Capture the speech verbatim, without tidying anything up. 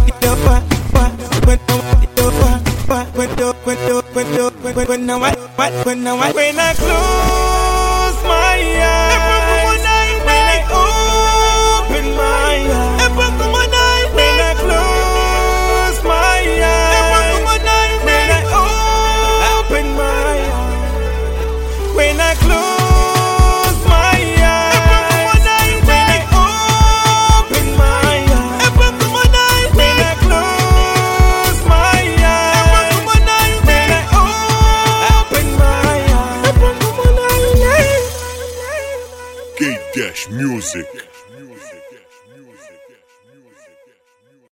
When I when I when I close my eyes, when I open my eyes, when I close my eyes, when I open my eyes, when I close my eyes, when I open my eyes, when I close my eyes, when I open my eyes. Gate Dash Music.